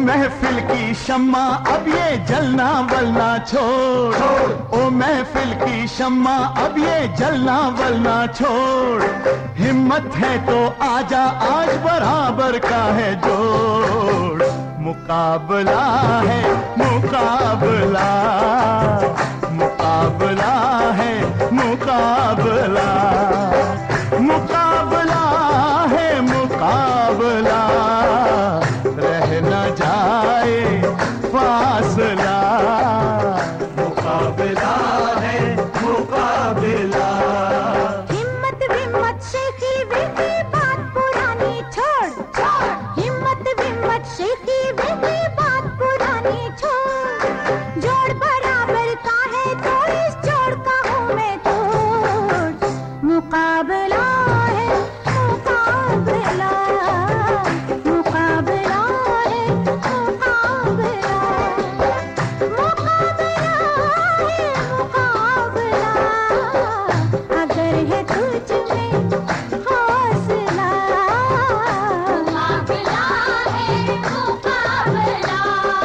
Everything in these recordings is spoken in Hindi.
महफिल की शम्मा अब ये जलना वलना छोड़, ओ महफिल की शम्मा अब ये जलना वलना छोड़। हिम्मत है तो आजा आज बराबर का है जोड़। मुकाबला है मुकाबला, मुकाबला है मुकाबला, मुकाबला है मुकाबला, रह न जाए फासला। मुकाबला है मुकाबला। हिम्मत विम्मत शेखी वेखी बात पुरानी छोड़, हिम्मत विम्मत शेखी वेखी बात पुरानी छोड़। जोड़ बराबर का है तो इस जोड़ का हूँ मैं तोड़। मुकाबला है मुकाबला, मुकाबला है मुकाबला, मुकाबला है मुकाबला, अगर है तुझ में हौसला। मुकाबला है मुकाबला।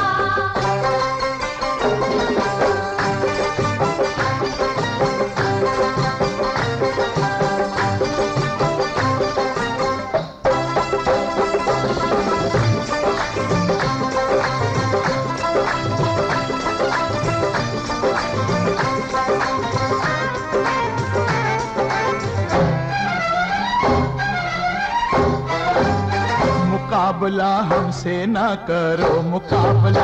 मुकाबला हमसे ना करो मुकाबला,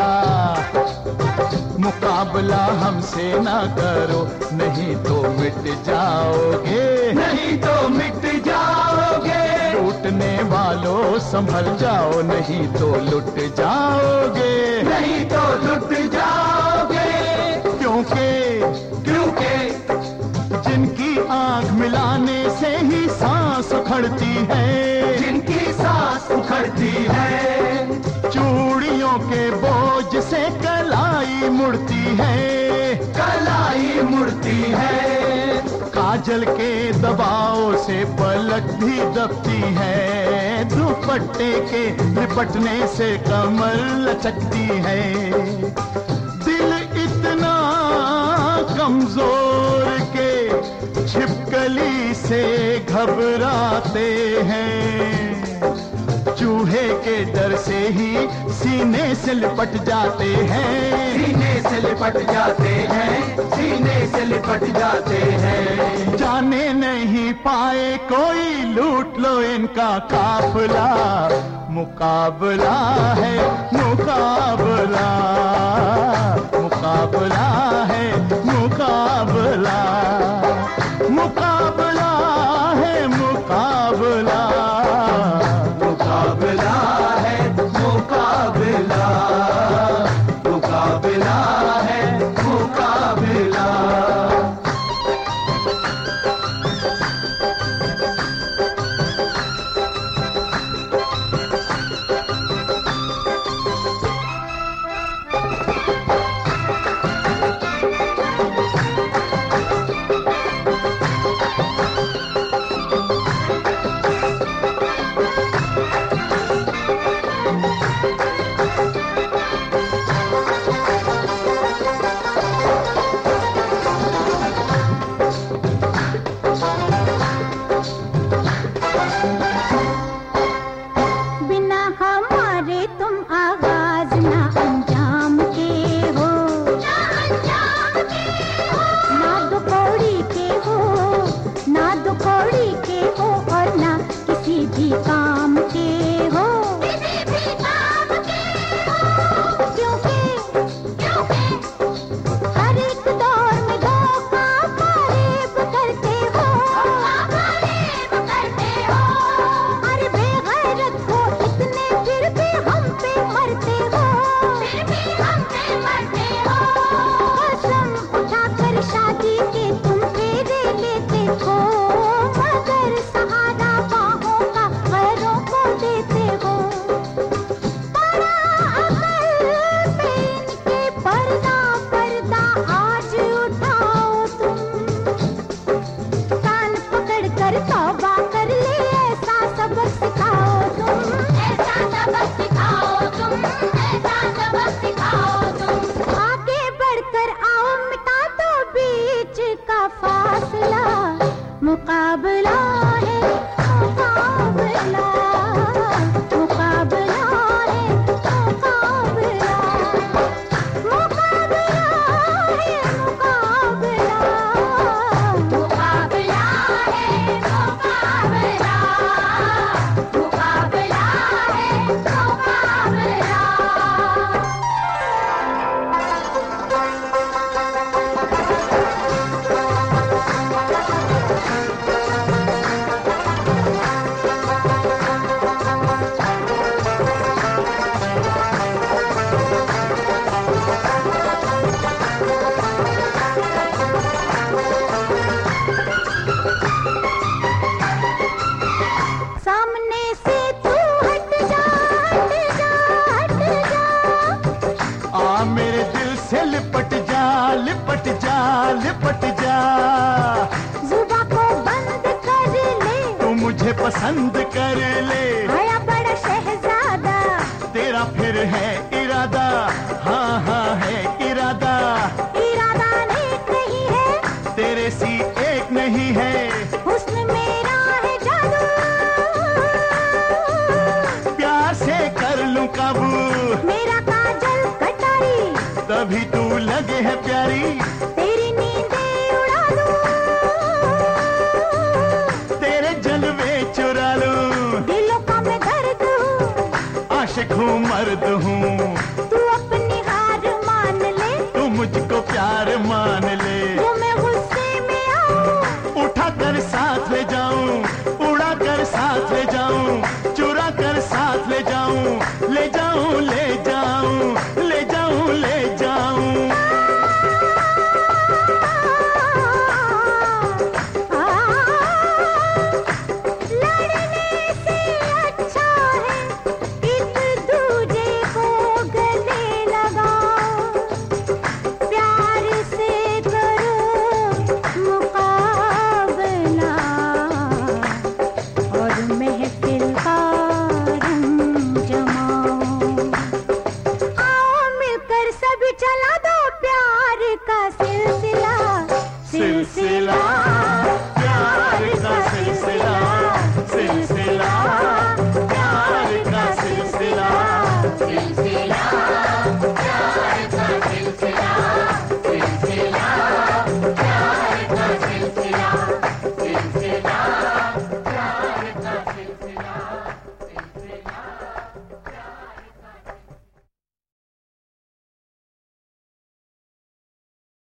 मुकाबला हमसे ना करो, नहीं तो मिट जाओगे, नहीं तो मिट जाओगे। लूटने वालों संभल जाओ, नहीं तो लुट जाओगे, नहीं तो लुट जाओगे। क्योंकि क्योंकि जिनकी आंख मिलाने से ही सांस उखड़ती है, जिनकी सांस उखड़ती है, चूड़ियों के बोझ से कलाई मुड़ती है, कलाई मुड़ती है। काजल के दबाव से पलक भी दबती है, दुपट्टे के लिपटने से कमर लचकती है। दिल इतना कमजोर के छिपकली से घबराते हैं, चूहे के डर से ही सीने से लिपट जाते हैं, सीने से लिपट जाते हैं, सीने से लिपट जाते हैं। जाने नहीं पाए कोई लूट लो इनका काफिला। मुकाबला है मुकाबला, मुकाबला है मुकाबला, मुकाबला है मुकाबला, मुकाबला है मुकाबला, मुकाबला है मुकाबला। लिपट जा, जुबां को बंद कर ले, तू मुझे पसंद कर ले, आया बड़ा शहजादा, तेरा फिर है इरादा, हाँ हाँ है इरादा, इरादा नेक नहीं है, तेरे सी एक नहीं है, हुस्न मेरा है जादू, प्यार से कर लूं काबू, मेरा काजल कटारी, तभी तू लगे है प्यारी, तेरी नींदें उड़ा दूं, तेरे जलवे चुरा लूं, दिलों का मैं दर्द हूँ, आशिक हूँ मर्द हूँ, तू अपनी हार मान ले, तू मुझको प्यार मान ले, जो मैं गुस्से में आऊं, उठा कर साथ ले जाऊं, उड़ा कर साथ ले जाऊं, चुरा कर साथ ले जाऊं, ले जाऊं ले जाऊं, ले जाऊं ले जाऊं।